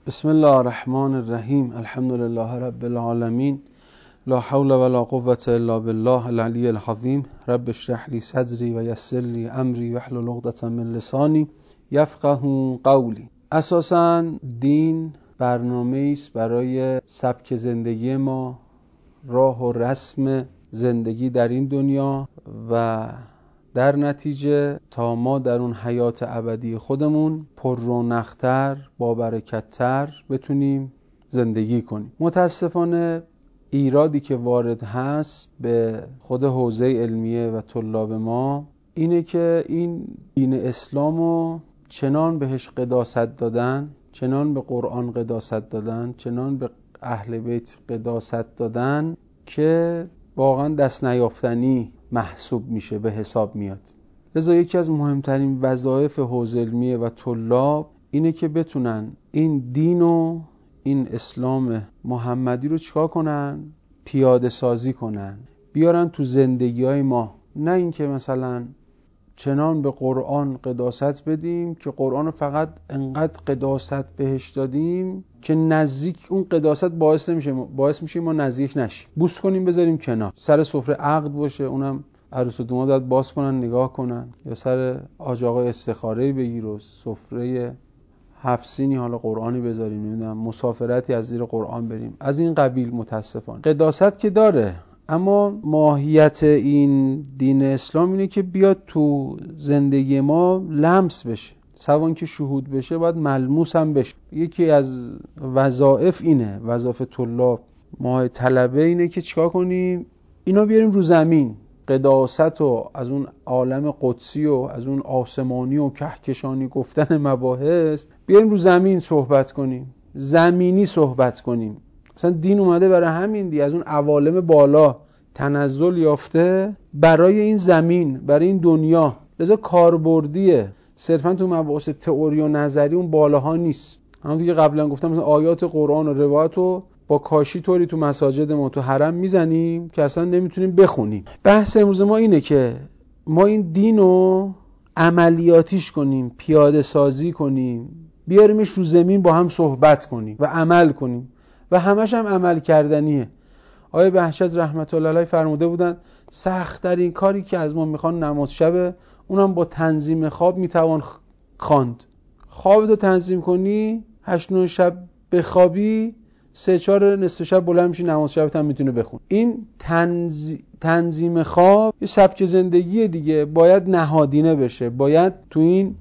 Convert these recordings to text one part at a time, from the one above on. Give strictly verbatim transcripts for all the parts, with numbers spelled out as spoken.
بسم الله الرحمن الرحیم. الحمد لله رب العالمین. لا حول ولا قوة الا بالله العلی العظیم. رب اشرح لی صدری و یسر لی امری واحلل عقدة من لسانی یفقهوا قولی. اساساً دین برنامه است برای سبک زندگی ما، راه و رسم زندگی در این دنیا و در نتیجه تا ما در اون حیات ابدی خودمون پر رونق‌تر، با برکت‌تر بتونیم زندگی کنیم. متاسفانه ایرادی که وارد هست به خود حوزه علمیه و طلاب ما اینه که این دین اسلامو چنان بهش قداست دادن، چنان به قرآن قداست دادن، چنان به اهل بیت قداست دادن که واقعا دست نیافتنی محسوب میشه، به حساب میاد. لذا یکی از مهمترین وظایف حوزه علمیه و طلاب اینه که بتونن این دین و این اسلام محمدی رو چیکار کنن؟ پیاده سازی کنن، بیارن تو زندگی های ما. نه اینکه مثلا چنان به قرآن قداست بدیم که قرآن فقط انقدر قداست بهش دادیم که نزدیک اون قداست باعث نمیشه باعث میشه ما نزدیک نشیم، بوس کنیم بذاریم کنار. سر سفره عقد باشه، اونم عروس و داماد باید باز کنن نگاه کنن، یا سر آج آقای استخاره‌ای بگیر و سفره هفت سینی حالا قرآنی بذاریم، نمیدونم مسافرتی از زیر قرآن بریم، از این قبیل. متاسفانه قداست که داره، اما ماهیت این دین اسلام اینه که بیاد تو زندگی ما لمس بشه، سوان که شهود بشه باید ملموس هم بشه. یکی از وظایف اینه، وظایف طلاب ما طلبه اینه که چیکار کنیم؟ اینا بیاریم رو زمین. قداست و از اون عالم قدسی و از اون آسمانی و کهکشانی گفتن مباحث بیاریم رو زمین صحبت کنیم، زمینی صحبت کنیم. اصلا دین اومده برای همین دی، از اون عوالم بالا تنزل یافته برای این زمین، برای این دنیا. لذا کاربردیه، صرفا تو مباحث تئوری و نظری اون بالاها نیست. همونطور که قبلا گفتم مثلا آیات قرآن و روایت رو با کاشی طوری تو مساجد ما تو حرم میزنیم که اصلا نمیتونیم بخونیم. بحث امروز ما اینه که ما این دین رو عملیاتیش کنیم، پیاده سازی کنیم، بیاریمش رو زمین، با هم صحبت کنیم و عمل کنیم و همش هم عمل کردنیه. آقای بهجت رحمت الله علیه فرموده بودن سخت‌ترین کاری که از ما میخوان نماز شبه، اونم با تنظیم خواب میتوان خواند. خوابتو تنظیم کنی، هشت نه شب بخوابی، سه چهار نصف شب بلند میشی نماز شبت هم میتونه بخون. این تنظ... تنظیم خواب یه سبک زندگی دیگه، باید نهادینه بشه، باید تو این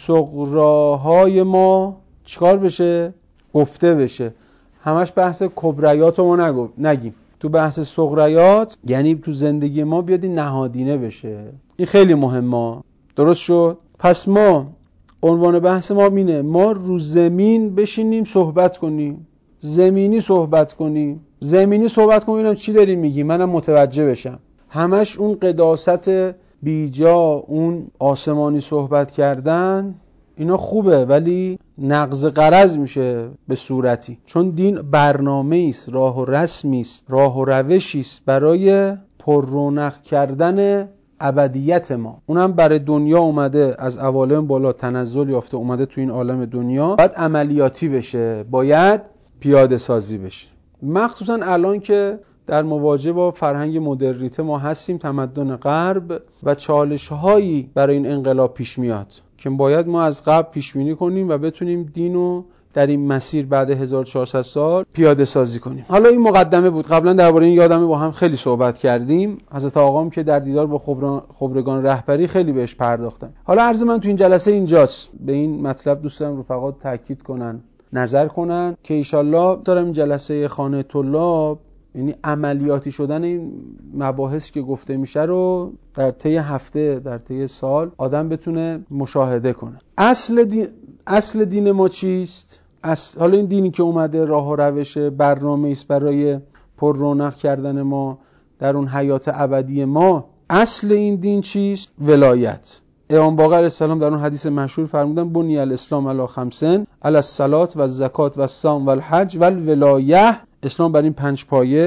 صغراهای ما چیکار بشه؟ گفته بشه. همش بحث کبریات رو ما نگیم، تو بحث صغریات یعنی تو زندگی ما بیاد این نهادینه بشه. این خیلی مهمه. درست شد؟ پس ما عنوان بحث ما اینه، ما رو زمین بشینیم صحبت کنیم، زمینی صحبت کنیم. زمینی صحبت کنیم ببینم چی داریم میگی، منم متوجه بشم. همش اون قداست بیجا، اون آسمانی صحبت کردن اینا خوبه، ولی نقض غرض میشه به صورتی. چون دین برنامه است، راه و رسمی است، راه و روشی است برای پر رونق کردن ابدیت ما. اونم برای دنیا اومده، از عوالم بالا تنزل یافته اومده تو این عالم دنیا، باید عملیاتی بشه، باید پیاده سازی بشه. مخصوصا الان که در مواجهه با فرهنگ مدرنیته ما هستیم، تمدن غرب و چالش‌هایی برای این انقلاب پیش میاد که باید ما از قبل پیش بینی کنیم و بتونیم دینو در این مسیر بعد هزار و چهارصد سال پیاده سازی کنیم. حالا این مقدمه بود. قبلا درباره این یادمه با هم خیلی صحبت کردیم. حضرت آقام که در دیدار با خبرگان رهبری خیلی بهش پرداختن. حالا عرض من تو این جلسه اینجاست. به این مطلب دوست دارم رفقا تاکید کنن، نظر کنن که ایشالله دارم این جلسه خانه طلاب، یعنی عملیاتی شدن این مباحث که گفته میشه رو در طی هفته، در طی سال آدم بتونه مشاهده کنه. اصل دین اصل دین ما چیست؟ اصل حالا این دینی که اومده راه و روش برنامه است برای پر رونق کردن ما در اون حیات ابدی ما. اصل این دین چیست؟ ولایت. امام باقر علیه السلام در اون حدیث مشهور فرمودن بنی الاسلام علی خمسین علی الصلات و الزکات و الصوم و الحج و الولایه. اسلام بر این پنج پایه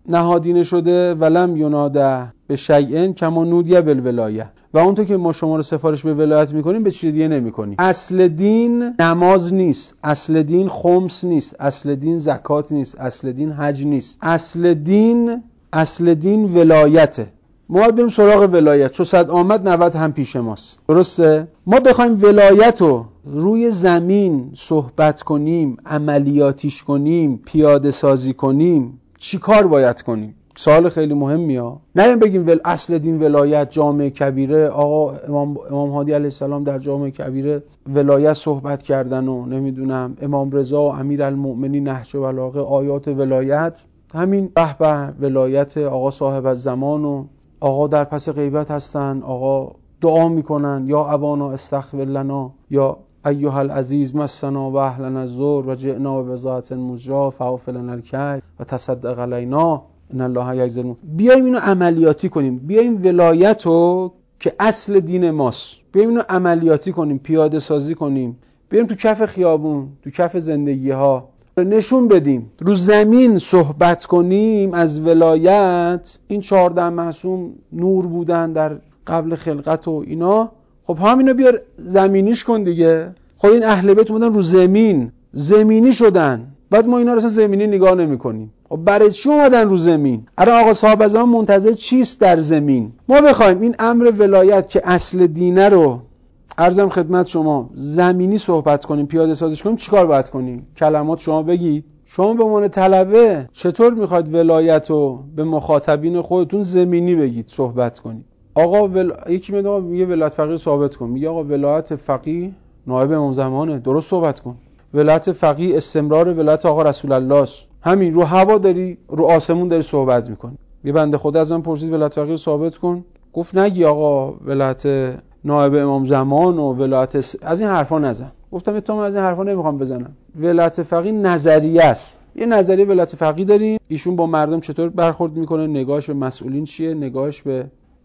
نهادینه شده ولم یناده به شیء کما نودی بالولایه، و اونطور که ما شما رو سفارش به ولایت میکنیم به چیز دیگه نمیکنیم. اصل دین نماز نیست، اصل دین خمس نیست، اصل دین زکات نیست، اصل دین حج نیست. اصل دین اصل دین ولایته. ما باید بریم سراغ ولایت. چو صد آمد نود هم پیش ماست. درسته؟ ما بخوایم ولایت رو روی زمین صحبت کنیم، عملیاتیش کنیم، پیاده سازی کنیم، چی کار باید کنیم؟ سوال خیلی مهمی ها. نه بگیم ول اصل دین ولایت جامع کبیره، آقا امام امام هادی علیه السلام در جامع کبیره ولایت صحبت کردن و نمیدونم امام رضا و امیرالمؤمنین نهج البلاغه آیات ولایت، همین به به ولایت آقا صاحب الزمان و آقا در پس غیبت هستن، آقا دعا میکنن یا ابانا استغفر لنا یا ایها العزیز مسنا و اهلنا الضر و جئنا ببضاعة مزجاة فاغفر لنا الکید و تصدق علینا ان الله یجزی المحسنین. بیایم اینو عملیاتی کنیم، بیایم ولایت رو که اصل دین ماست بیایم اینو عملیاتی کنیم، پیاده سازی کنیم، بیایم تو کف خیابون، تو کف زندگی ها نشون بدیم، رو زمین صحبت کنیم از ولایت. این چهارده معصوم نور بودن در قبل خلقت و اینا، خب همینو بیار زمینیش کن دیگه. خب این اهل بیت بودن رو زمین، زمینی شدن، بعد ما اینا رو اصلا زمینی نگاه نمی کنیم. خب برای چی اومدن رو زمین؟ الان آقا صاحب زمان منتظر چیست در زمین؟ ما بخوایم این امر ولایت که اصل دینه رو عرضم خدمت شما زمینی صحبت کنیم، پیاده سازیش کنیم، چیکار باید کنیم؟ کلمات شما بگید. شما به عنوان طلبه چطور میخواید ولایت رو به مخاطبین خودتون زمینی بگید، صحبت کنید؟ آقا ول... یکی میاد میگه ولایت فقیه ثابت کن، میگه آقا ولایت فقیه نایب امام زمانه، درست صحبت کن. ولایت فقیه استمرار ولایت آقا رسول الله است. همین رو هوا داری، رو آسمون داری صحبت میکنی. یه بنده خدا از من پرسید ولایت فقیه ثابت کن، گفت نگی آقا ولایت نایب امام زمان و ولایت س... از این حرفا نزن. گفتم تو من از این حرفا نمیخوام بزنم. ولایت فقیه نظریه است. یه نظریه ولایت فقیه داریم، ایشون با مردم چطور برخورد میکنه، نگاهش به مسئولین چیه، نگاهش به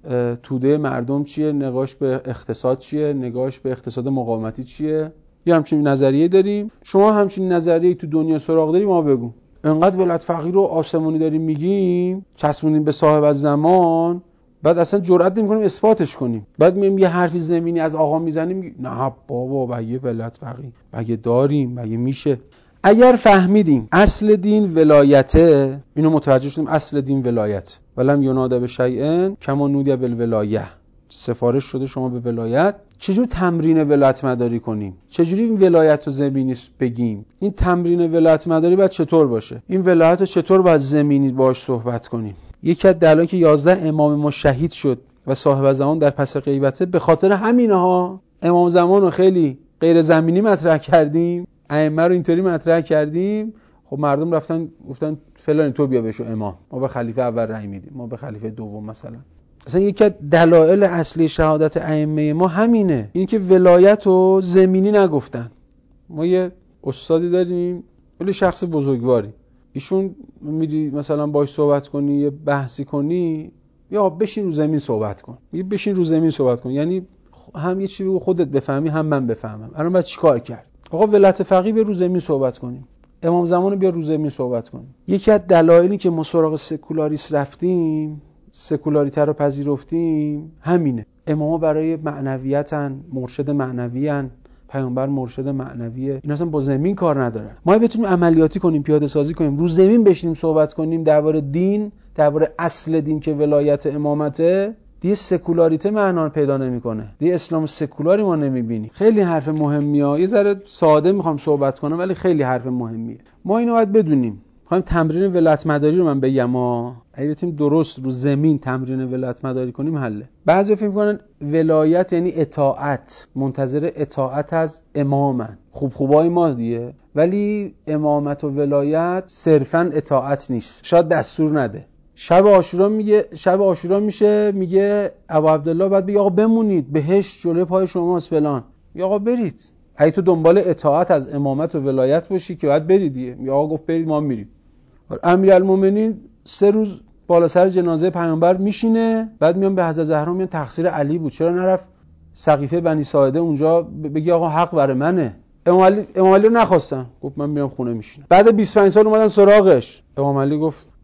توده مردم چیه، نگاهش به اقتصاد چیه، نگاهش به اقتصاد مقاومتی چیه. یه همچین نظریه داریم. شما همچین نظریه تو دنیا سراغ داری، ما بگو. انقدر ولایت فقیه رو آسمونی داریم میگیم، چسبونیم به صاحب الزمان، بعد اصلا جرئت نمی‌کنیم اثباتش کنیم. بعد میگیم یه حرفی زمینی از آقا میزنیم، نه بابا بگه ولایت فقیه بگه داریم، بگه میشه. اگر فهمیدیم اصل دین ولایته، اینو متوجه شدیم اصل دین ولایت، ولم یناده به شیء کما نودی بالولایه، سفارش شده شما به ولایت. چجور تمرین ولایت مداری کنیم؟ چجوری این ولایت رو زمینی بگیم؟ این تمرین ولایت مداری باید چطور باشه؟ این ولایت رو چطور باید زمینی باهاش صحبت کنیم؟ یکی از دلایلی که یازده امام ما شهید شد و صاحب زمان در پس غیبته به خاطر همینها. امام زمان رو خیلی غیر زمینی مطرح کردیم، ائمه رو اینطوری مطرح کردیم، خب مردم رفتن گفتن فلان تو بیا بشو امام، ما به خلیفه اول رأی میدیم، ما به خلیفه دوم مثلا. اصلا یکی از دلایل اصلی شهادت ائمه ما همینه، این که ولایت رو زمینی نگفتن. ما یه استادی داریم ولی شخص بزرگواری، ایشون میری مثلا باهاش صحبت کنی، یه بحثی کنی، یا بشین رو زمین صحبت کن، میگه بشین رو زمین صحبت کن، یعنی هم یه چیزی خودت بفهمی هم من بفهمم. الان باید چیکار کرد؟ آقا ولایت فقیه به رو زمین صحبت کنیم، امام زمان بیا رو زمین صحبت کنیم. یکی از دلایلی که ما سراغ سکولاریسم رفتیم، سکولاریته رو پذیرفتیم، همینه. اماما برای معنویتن، مرشد معنویان، پیامبر مرشد معنویه، این اصلا با زمین کار نداره. ما بتونیم عملیاتی کنیم، پیاده سازی کنیم، رو زمین بشینیم صحبت کنیم درباره دین، درباره اصل دین که ولایت امامته، دیگه سکولاریته معنا پیدا نمیکنه، دیگه اسلام سکولاری ما نمیبینی. خیلی حرف مهمیه، یه ذره ساده میخوام صحبت کنم ولی خیلی حرف مهمیه. ما اینو باید بدونیم. میخوایم تمرین ولایت مداری رو من بگم، ما اگه بتونیم درست رو زمین تمرین ولایت مداری کنیم حله. بعضی فکر میکنن ولایت یعنی اطاعت، منتظر اطاعت از امامن، خوب خوبای ما دیگه، ولی امامت و ولایت صرفا اطاعت نیست. شاید دستور نده. شب عاشورا میگه، شب عاشورا میشه، میگه ابو عبدالله بعد بگه آقا بمونید، بهشت جلوی پای شماست فلان، یا آقا برید. اگه تو دنبال اطاعت از امامت و ولایت باشی که باید برید دیگه، یا آقا گفت برید ما میریم. امیرالمومنین سه روز بالا سر جنازه پیامبر میشینه، بعد میان به حضرت زهرا میگن تقصیر علی بود، چرا نرفت سقیفه بنی ساعده اونجا بگی آقا حق برای منه. امام علی امام علی رو نخواستن، گفت من میرم خونه میشینم. بعد بیست و پنج سال اومدن سراغش، امام علی گفت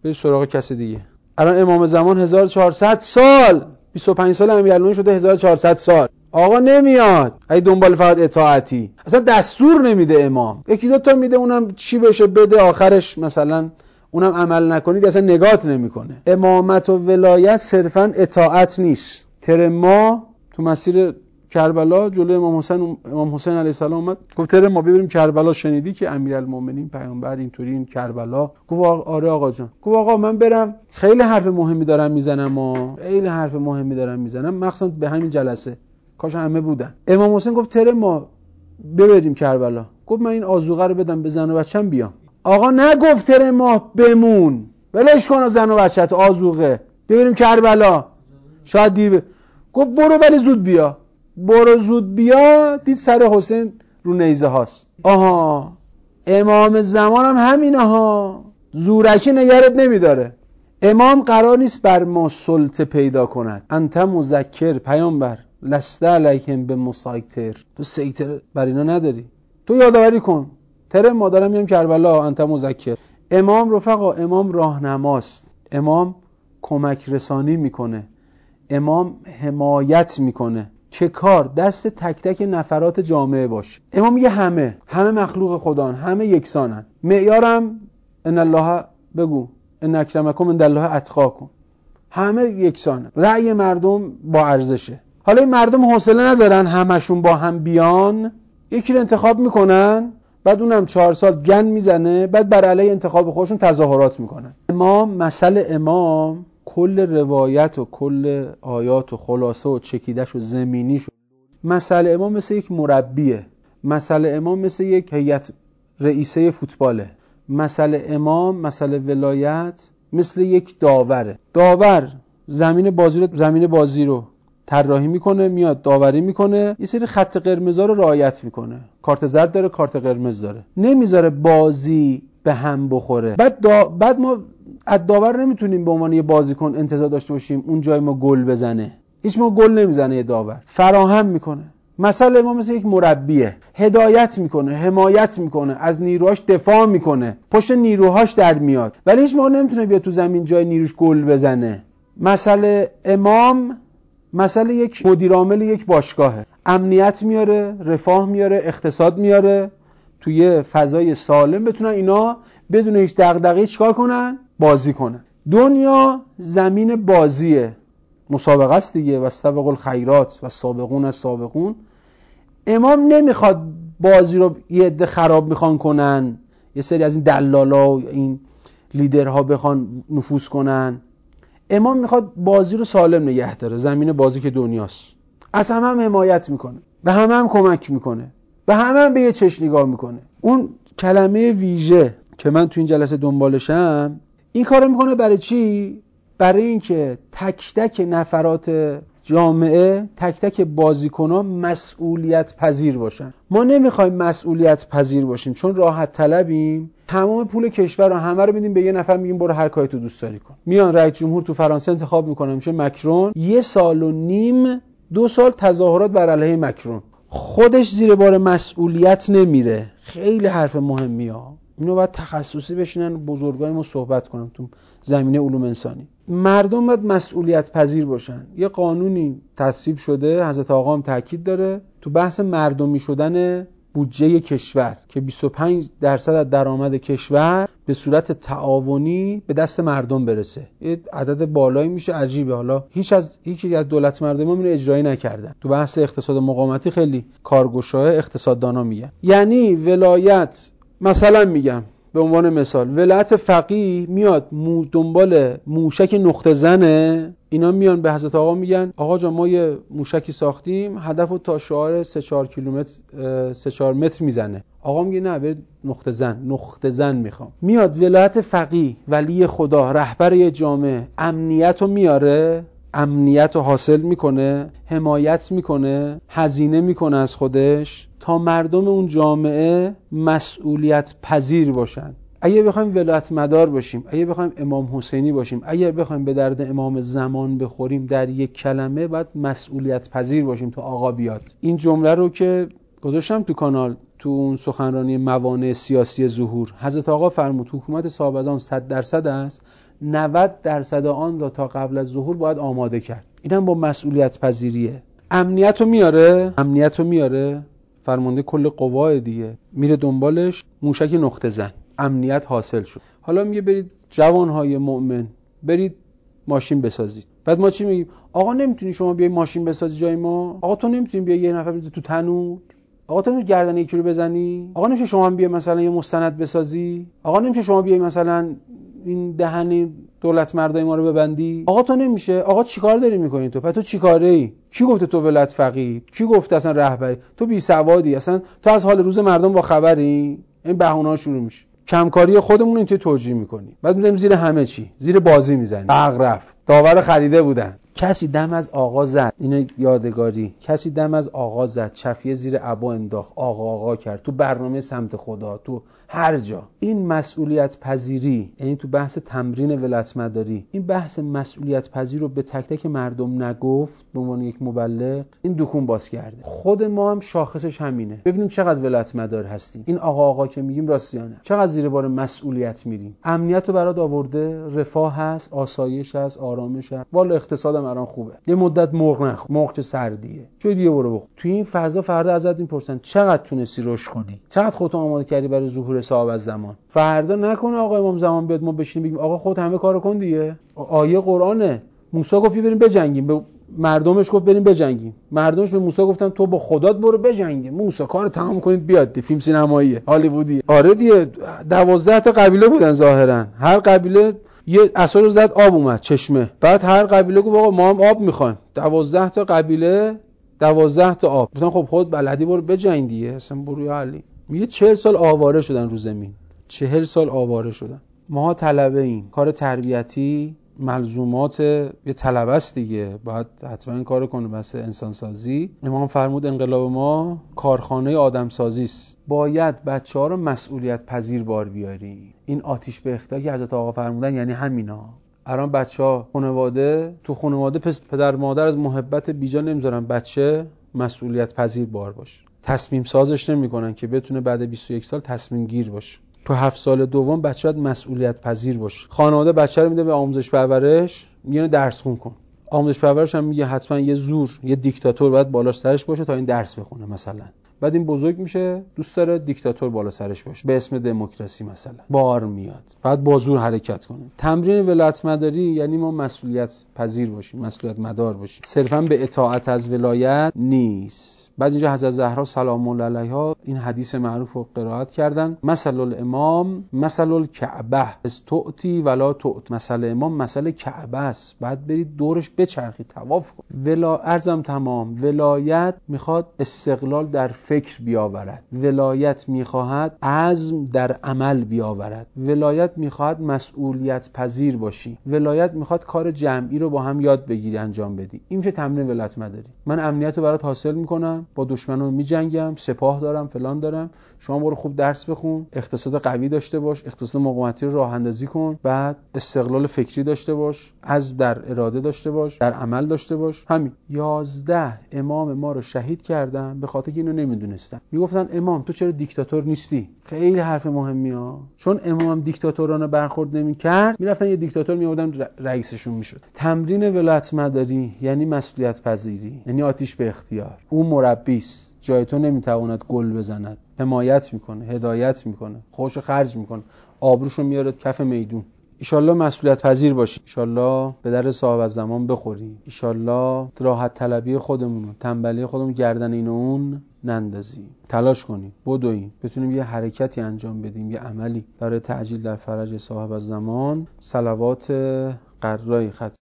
برید سراغ کسی دیگه. الان امام زمان هزار و چهارصد سال، بیست و پنج سال امیرالمومنین شده هزار و چهارصد سال. آقا نمیاد، ای دنبال فقط اطاعتی، اصلا دستور نمیده امام. یکی دو تا میده، اونم چی بشه بده، آخرش مثلا اونم عمل نکنید اصلا نگات نمیکنه. امامت و ولایت صرفا اطاعت نیست. ترما تو مسیر کربلا جلوی امام حسین امام حسین علیه السلام اومد گفت ترما ما ببریم کربلا، شنیدی که امیرالمومنین پیامبر اینطوری این کربلا؟ گفت آره آقا جان. گفت آقا من برم، خیلی حرف مهمی دارم میزنم ها، خیلی حرف مهمی دارم میزنم، مخصوصا به همین جلسه کاش همه بودن. امام حسین گفت ترما ببریم کربلا. گفت من این آذوقه رو بدم به زن و بچه‌م بیام. آقا نگفت ترما بمون، ولش کن زن و بچه‌ت، آذوقه ببریم کربلا شاید دیر ب... گفت برو ولی زود بیا. برو زود بیا، دید سر حسین رو نیزه هاست. آها امام زمان هم همینه ها، زورکی نگرت نمیداره. امام قرار نیست بر ما سلطه پیدا کند. انت مذکر پیامبر لست علیهم به مسیطر، تو سیطر بر اینا نداری، تو یادآوری کن. ترم ما دارم میام کربلا، انت مذکر. امام رفقا، امام راهنماست، امام کمک رسانی میکنه، امام حمایت میکنه. چه کار دست تک تک نفرات جامعه باشه. امام میگه همه همه مخلوق خدان، همه یکسانن. معیارم ان الله، بگو ان اکرمکم عند الله اتقاکم، همه یکسانن. رأی مردم با ارزشه. حالا این مردم حوصله ندارن همشون با هم بیان، یکی رو انتخاب میکنن، بعد اونم چهار سال گن میزنه، بعد بر علیه انتخاب خودشون تظاهرات میکنن. امام، مسئله امام کل روایت و کل آیات و خلاصه و چکیدش و زمینیش، مسئله امام مثل یک مربیه، مسئله امام مثل یک هیئت رئیسه فوتباله، مسئله امام، مسئله ولایت مثل یک داوره. داور زمین بازی رو زمین بازی رو طراحی میکنه، میاد داوری میکنه، یه سری خط قرمزا رو رعایت میکنه، کارت زرد داره، کارت قرمز داره، نمیذاره بازی به هم بخوره. بعد دا... بعد ما از داور نمیتونیم به عنوان یه بازیکن انتظار داشته باشیم اون جای ما گل بزنه. هیچ ما گل نمیزنه، یه داور فراهم میکنه. مثلا ما مثل یک مربیه، هدایت میکنه، حمایت میکنه، از نیروهاش دفاع میکنه، پشت نیروهاش در میاد، ولی هیچ ما نمیتونه بیاد تو زمین جای نیروش گل بزنه. مسئله امام مسئله یک مدیر عامل یک باشگاهه، امنیت میاره، رفاه میاره، اقتصاد میاره، توی فضای سالم بتونن اینا بدون هیچ دغدغه‌ای چیکار کنن؟ بازی کنن. دنیا زمین بازیه، مسابقه است دیگه، واستبقوا الخیرات و سابقون از سابقون. امام نمیخواد بازی رو یه عده خراب میخوان کنن، یه سری از این دلالا و این لیدرها بخوان نفوذ کنن. امام میخواد بازی رو سالم نگه داره، زمین بازی که دنیاست. از همه هم حمایت میکنه، به همه هم کمک میکنه، به همه هم به یه چشم نگاه میکنه. اون کلمه ویژه که من تو این جلسه دنبالشم، این کارو میکنه برای چی؟ برای اینکه تک تک نفرات جامعه، تک تک بازیکن‌ها مسئولیت پذیر باشن. ما نمیخوایم مسئولیت پذیر باشیم چون راحت طلبیم، تمام پول کشور رو همه رو میدیم به یه نفر، میگیم برو هر کاری تو دوست داری کن. میان رئیس جمهور تو فرانسه انتخاب میکنه، میشه مکرون، یه سال و نیم دو سال تظاهرات بر علیه مکرون، خودش زیر بار مسئولیت نمیره. خیلی حرف مهمیه، اینو باید تخصصی بشینن بزرگای ما صحبت کنن تو زمینه علوم انسانی. مردم باید مسئولیت پذیر باشن. یه قانونی تصویب شده، حضرت آقا هم تاکید داره تو بحث مردمی شدن بودجه کشور که بیست و پنج درصد از درآمد کشور به صورت تعاونی به دست مردم برسه. یه عدد بالایی میشه، عجیبه. حالا هیچ از هیچ از دولت مردم اینو اجرایی نکردن. تو بحث اقتصاد مقاومتی خیلی کارگشای اقتصاددانا میگن، یعنی ولایت، مثلا میگم به عنوان مثال ولایت فقیه میاد مو دنبال موشک نقطه زنه، اینا میان به حضرت آقا میگن آقا جان ما یه موشکی ساختیم، هدفو تا شعار سه چهار کیلومتر سه چهار متر میزنه. آقا میگه نه برید نقطه زن، نقطه زن میخوام. میاد ولایت فقیه، ولی خدا، رهبر یه جامعه، امنیتو میاره، امنیت رو حاصل میکنه، حمایت میکنه، هزینه میکنه از خودش تا مردم اون جامعه مسئولیت پذیر باشن. اگه بخوایم ولایت مدار باشیم، اگه بخوایم امام حسینی باشیم، اگه بخوایم به درد امام زمان بخوریم، در یک کلمه باید مسئولیت پذیر باشیم تا آقا بیاد. این جمله رو که گذاشتم تو کانال تو اون سخنرانی موانع سیاسی ظهور حضرت آقا فرمود حکومت صاحب از آن صد درصد است، نود درصد آن را تا قبل از ظهور باید آماده کرد. اینم با مسئولیت پذیریه. امنیت رو میاره امنیت رو میاره فرمانده کل قوا دیگه، میره دنبالش، موشک نقطه زن، امنیت حاصل شد. حالا میگه برید جوانهای مؤمن برید ماشین بسازید. بعد ما چی میگیم؟ آقا نمیتونی شما بیای ماشین بسازی جای ما؟ آقا تو نمیتونی بیای یه نفر بزنی تو تنور؟ آقا تو نمیتونی گردن یکی رو بزنی؟ آقا نمیشه شما هم بیای مثلا یه مستند بسازی؟ آقا نمیشه شما بیای مثلا این دهن دولت مردای ما رو ببندی؟ آقا تو نمیشه. آقا چیکار داری میکنی تو؟ پس تو چیکاره ای؟ کی گفته تو ولایت فقیه؟ کی گفته اصلا رهبری؟ تو بی سوادی، اصلا تو از حال روز مردم با خبری؟ این بهونه‌ها شروع میشه. کمکاری خودمون اینطوری توجیه میکنیم، بعد میذاریم زیر همه چی، زیر بازی میزنیم. عقل رفت، داور خریده بودن. کسی دم از آقا زد، اینو یادگاری، کسی دم از آقا زد، چفیه زیر عبا انداخت، آقا آقا کرد تو برنامه سمت خدا، تو هر جا. این مسئولیت پذیری، یعنی تو بحث تمرین ولایت مداری، این بحث مسئولیت پذیر رو به تک تک مردم نگفت به عنوان یک مبلغ، این دکون باز کرده. خود ما هم شاخصش همینه. ببینیم چقدر ولایت مدار هستیم. این آقا آقا که میگیم راستیانه، چقدر زیر بار مسئولیت میریم. امنیت رو برات آورده، رفاه هست، آسایش هست، آرامش هست، والا اقتصادم الان خوبه. یه مدت مرغ نخور، مرغ که سردیه، جای دیگه برو بخور. تو این فضا فردا ازت میپرسن چقدر تونستی رشد کنی، چقدر خودت آماده کردی برای ظهور صاحب از زمان. فردا نکنه آقا امام زمان بیاد ما بشینیم بگیم آقا خود همه کارو کن دیگه. آیه قرآنه، موسی گفت بریم بجنگیم، به مردمش گفت بریم بجنگیم، مردمش به موسی گفتن تو با خدات برو بجنگیم. موسی کارو تمام کنید بیاد. دی فیلم سینماییه هالیوودیه. آره دیگه، دوازده تا قبیله بودن ظاهرا، هر قبیله یه عصا رو زد آب اومد چشمه. بعد هر قبیله گفت آقا ما هم آب میخوایم. دوازده تا قبیله دوازده تا آب. گفتن خب خود بلدی برو بجنگ دیگه، اصلا برو یا علی. میگه چهل سال آواره شدن رو زمین، چهل سال آواره شدن. ما طلبه ایم، کار تربیتی ملزومات یه طلبه است دیگه، باید حتما این کارو کنه. بس انسان سازی، امام فرمود انقلاب ما کارخانه آدم سازی است. باید بچه‌ها رو مسئولیت پذیر بار بیاری. این آتش به اختا که حضرت آقا فرمودن یعنی همینا. الان بچه‌ها خانواده تو خانواده پس پدر مادر از محبت بیجا نمیذارن بچه مسئولیت پذیر بار باشه. تصمیم سازش نمی‌کنن که بتونه بعد بیست و یک سال تصمیم گیر باشه. تو هفت سال دوم بچه باید مسئولیت پذیر باشه. خانواده بچه رو میده به آموزش پرورش، میگه درس خون کن. آموزش پرورش هم میگه حتما یه زور، یه دیکتاتور باید بالا سرش باشه تا این درس بخونه مثلا. بعد این بزرگ میشه دوست داره دیکتاتور بالا سرش باشه به اسم دموکراسی مثلا. بار میاد بعد با زور حرکت کنه. تمرین ولایت مداری یعنی ما مسئولیت پذیر باشیم، مسئولیت مدار باشیم. صرفا به اطاعت از ولایت نیست. بعد اینجا حضرت زهرا سلام الله علیها این حدیث معروف رو قرائت کردن: مثل الامام مثل الکعبه استعتی ولا تعت. مثل امام مثل کعبه است، بعد برید دورش بچرخید، طواف کن. ولا ارزم تمام، ولایت میخواد استقلال در فکر بیاورد، ولایت میخواهد عزم در عمل بیاورد، ولایت میخواهد مسئولیت پذیر باشی، ولایت میخواد کار جمعی رو با هم یاد بگیری انجام بدی. این میشه تمرین ولایت مداری. من امنیت رو برات حاصل میکنم، با دشمنان میجنگم، سپاه دارم، فلان دارم، شما برو خوب درس بخون، اقتصاد قوی داشته باش، اقتصاد مقاومتی رو راه اندازی کن، بعد استقلال فکری داشته باش، عزم در اراده داشته باش، در عمل داشته باش. همین. یازده امام ما رو شهید کردن به خاطر که اینو نمیدونستن. میگفتن امام تو چرا دیکتاتور نیستی؟ خیلی حرف مهمی ها. چون امام هم دیکتاتورانه برخورد نمیکرد، میرفتن یه دیکتاتور میآوردن رئیسشون میشد. تمرین ولایت مداری یعنی مسئولیت پذیری، یعنی آتش به اختیار. اون مربی است، جای تو نمیتواند گل بزند، حمایت میکنه، هدایت میکنه، خوش خرج میکنه، آبروشو میاره کف میدون. ایشالله مسئولیت پذیر باشی، ایشالله به در صاحب از زمان بخوری، ایشالله راحت طلبی خودمون، تنبلی خودمون گردن این و اون نندازی. تلاش کنیم، بدویم، بتونیم یه حرکتی انجام بدیم، یه عملی برای تعجیل در فرج صاحب از زمان. صلوات قرای ختم